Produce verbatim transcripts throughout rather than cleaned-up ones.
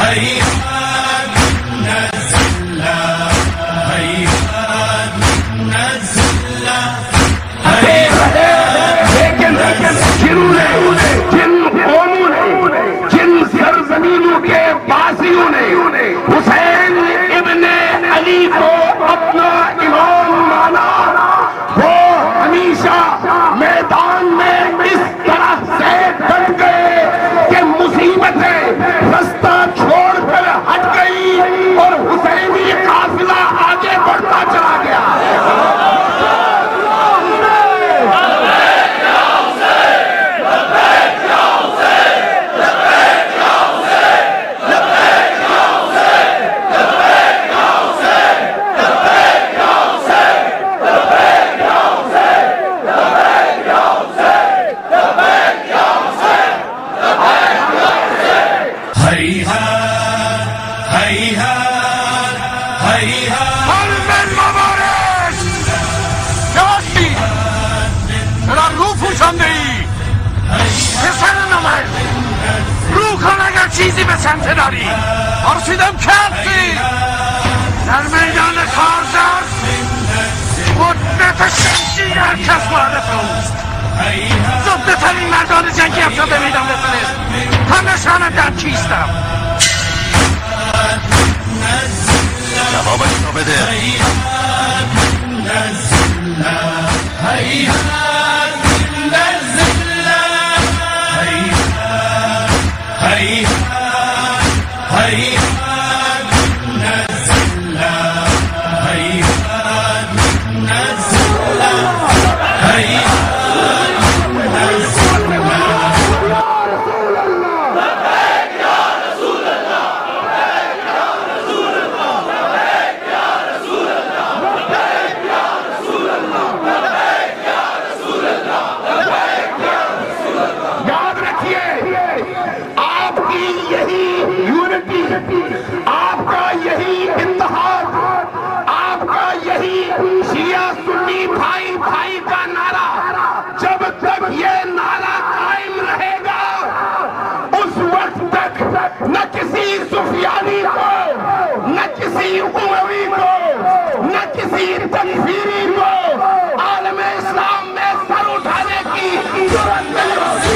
لیکن جن نے جن قوموں نے جن سرزمینوں کے بازیوں نے حسین ابن علی کو اپنا امام مانا، وہ ہمیشہ میدان میں اس طرح سے ڈٹ گئے کہ مصیبتیں رستہ چھوڑ کر ہٹ گئی اور حسینی قافلہ آگے بڑھتا چلا گیا۔ چیزی به سمت داری آرسیدم کردی در میدان کارزار قدرت شمشیر هر کس وارد اوست. زنده ترین مردان جنگی افتا به میدان بفرست تا نشانت در کیستم. جوابش رو بده. آپ کا یہی اتحاد، آپ کا یہی شیعہ سنی بھائی بھائی کا نعرہ، جب تک یہ نعرہ قائم رہے گا اس وقت تک نہ کسی سفیانی کو، نہ کسی اموی کو، نہ کسی تکفیری کو عالم اسلام میں سر اٹھانے کی ضرورت نہیں ہوگی۔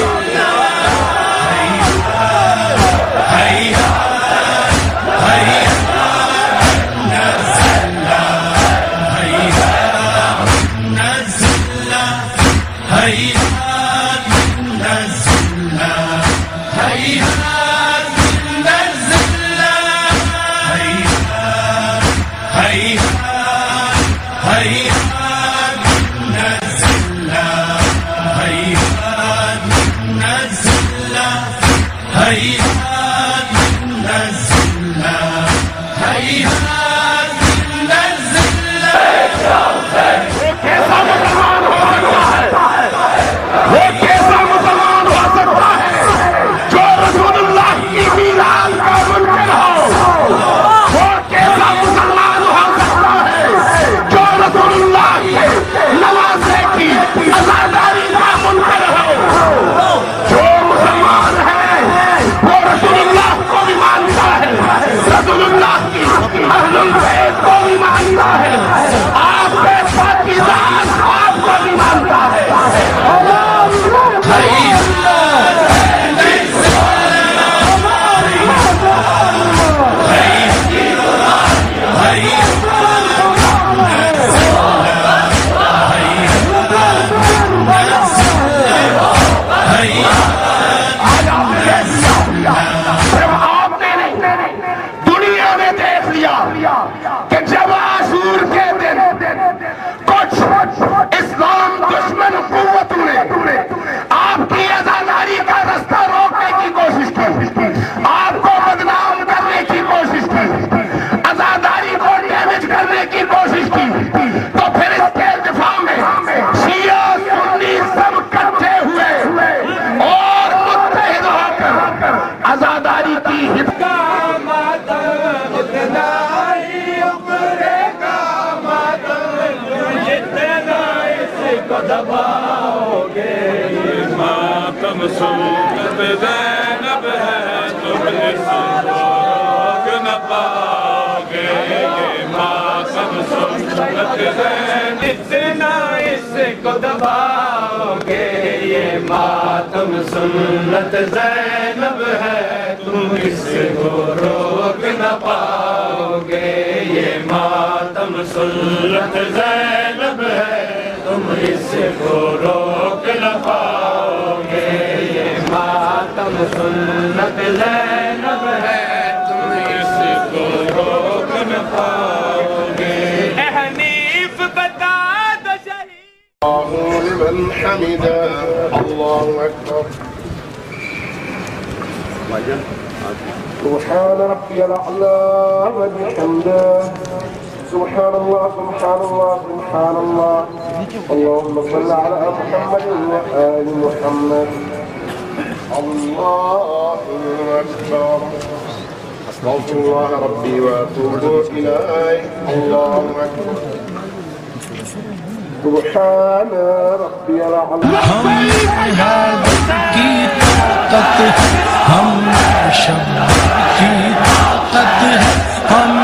کہ جب عاشور کے دن کچھ اسلام دشمن قوتوں نے آپ کی عزاداری کا رستہ روکنے کی کوشش کی، آپ کو بدنام کرنے کی کوشش کی، عزاداری کو ڈیمیج کرنے کی کوشش کی، تو پھر اس کے دفاع میں شیعہ سنی سب کٹھے ہوئے اور متحد ہو کر عزاداری کی حفاظت دباؤ گے ماتم سن زینب ہے تم اتنا اس کو دباؤ گے یہ ماتم سنت زینب ہے تم اس کو روک نہ پاؤ گے یہ ماتم سنت زینب ہے تم اس کو روک نہ پاؤ گے یہ ماتم سنت زینب ہے تم اس کو روک نہ پاؤ گے اے حنیف بتا دو شہید الله لمن حمده الله أكبر سبحان ربي الأعلى وبحمده سبحان الله سبحان الله سبحان الله اللهم صل على محمد وآل محمد الله أكبر أستغفر الله ربي وأتوب إليه الله أكبر سبحان ربي الأعلى کی طاقت ہم شب کی طاقت ہم